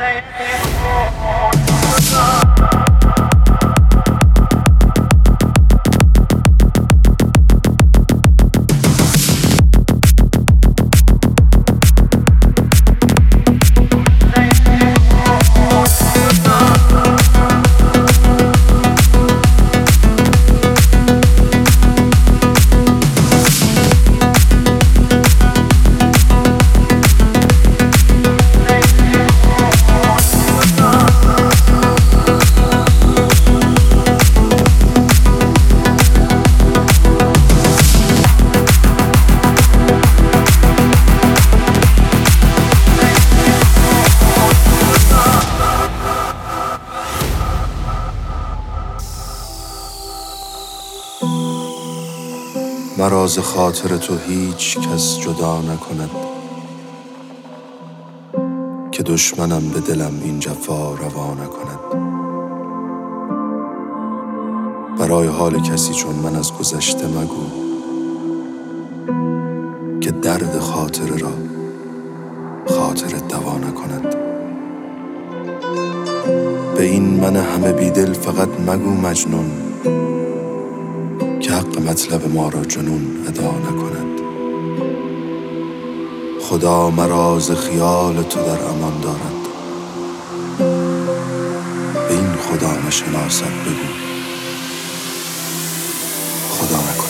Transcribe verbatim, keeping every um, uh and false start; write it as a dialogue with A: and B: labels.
A: مرا ز خاطر تو هیچ کس جدا نکند، که دشمنم به دلم این جفا روا نکند. برای حال کسی چون من از گذشته مگو، که درد خاطره را خاطرت دوا نکند. به این من همه بیدل فقط مگو مجنون، که حق مطلب ما را جنون ادا نکند. خدا مرا ز خیال تو در امان دارد، به این خدا نشناسد بگو خدا نکند.